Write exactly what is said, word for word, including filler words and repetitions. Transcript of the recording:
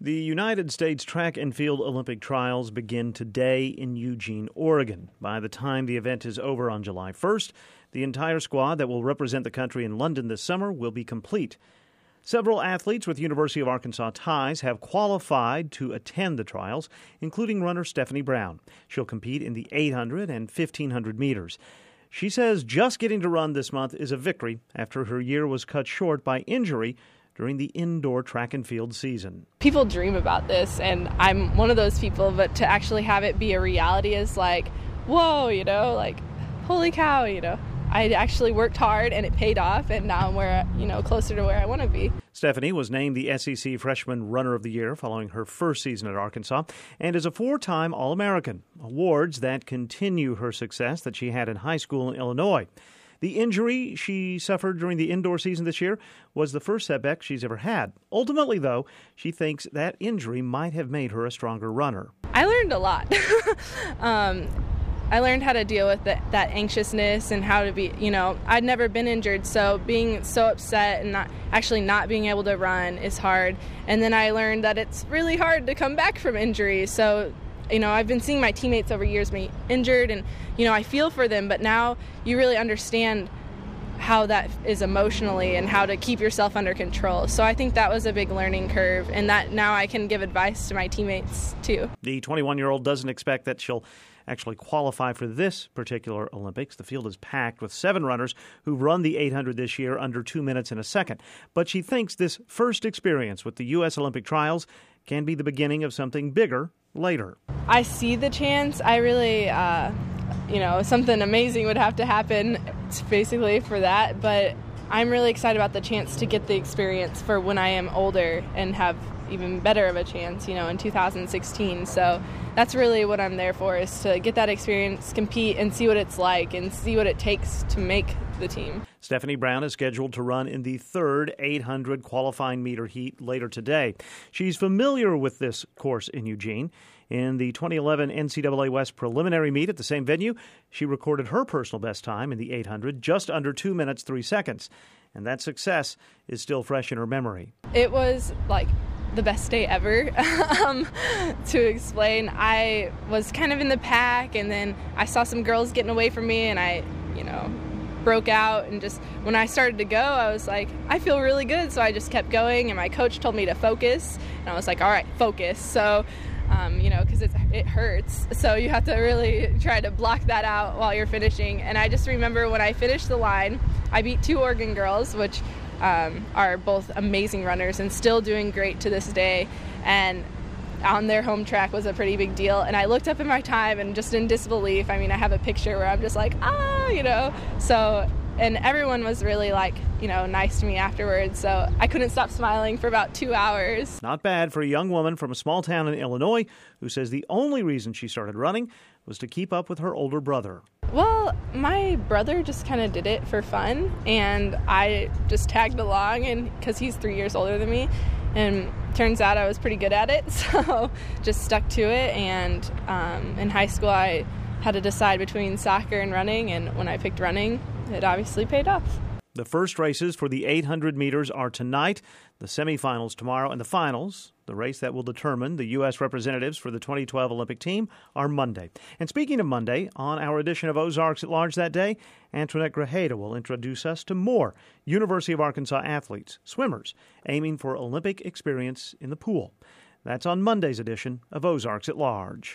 The United States Track and Field Olympic Trials begin today in Eugene, Oregon. By the time the event is over on July first, the entire squad that will represent the country in London this summer will be complete. Several athletes with University of Arkansas ties have qualified to attend the trials, including runner Stephanie Brown. She'll compete in the eight hundred and fifteen hundred meters. She says just getting to run this month is a victory after her year was cut short by injury during the indoor track and field season. People dream about this, and I'm one of those people, but to actually have it be a reality is like, whoa, you know, like, holy cow, you know. I actually worked hard, and it paid off, and now I'm where, you know, closer to where I want to be. Stephanie was named the S E C Freshman Runner of the Year following her first season at Arkansas and is a four-time All-American, awards that continue her success that she had in high school in Illinois. The injury she suffered during the indoor season this year was the first setback she's ever had. Ultimately, though, she thinks that injury might have made her a stronger runner. I learned a lot. um, I learned how to deal with the, that anxiousness and how to be, you know, I'd never been injured, so being so upset and not actually not being able to run is hard. And then I learned that it's really hard to come back from injury, so you know, I've been seeing my teammates over years be injured, and, you know, I feel for them, but now you really understand how that is emotionally and how to keep yourself under control. So I think that was a big learning curve, and that now I can give advice to my teammates, too. The twenty-one-year-old doesn't expect that she'll actually qualify for this particular Olympics. The field is packed with seven runners who've run the eight hundred this year under two minutes and a second. But she thinks this first experience with the U S Olympic trials can be the beginning of something bigger later. I see the chance. I really, uh, you know, something amazing would have to happen basically for that. But I'm really excited about the chance to get the experience for when I am older and have even better of a chance, you know, in two thousand sixteen. So that's really what I'm there for, is to get that experience, compete, and see what it's like and see what it takes to make the team. Stephanie Brown is scheduled to run in the third eight hundred qualifying meter heat later today. She's familiar with this course in Eugene. In the twenty eleven N C double A West preliminary meet at the same venue, she recorded her personal best time in the eight hundred, just under two minutes, three seconds. And that success is still fresh in her memory. It was like the best day ever. um, to explain, I was kind of in the pack, and then I saw some girls getting away from me, and I, you know, broke out, and just when I started to go, I was like, I feel really good, so I just kept going, and my coach told me to focus, and I was like, all right, focus. So um, you know, because it hurts, so you have to really try to block that out while you're finishing. And I just remember when I finished the line, I beat two Oregon girls, which um, are both amazing runners and still doing great to this day, and on their home track was a pretty big deal. And I looked up in my time and just in disbelief, I mean, I have a picture where I'm just like, ah, you know, so, and everyone was really like, you know, nice to me afterwards. So I couldn't stop smiling for about two hours. Not bad for a young woman from a small town in Illinois who says the only reason she started running was to keep up with her older brother. Well, my brother just kind of did it for fun, and I just tagged along, and because he's three years older than me, and turns out I was pretty good at it, so just stuck to it. And um, in high school, I had to decide between soccer and running, and when I picked running, it obviously paid off. The first races for the eight hundred meters are tonight, the semifinals tomorrow, and the finals, the race that will determine the U S representatives for the twenty twelve Olympic team, are Monday. And speaking of Monday, on our edition of Ozarks at Large that day, Antoinette Grajeda will introduce us to more University of Arkansas athletes, swimmers, aiming for Olympic experience in the pool. That's on Monday's edition of Ozarks at Large.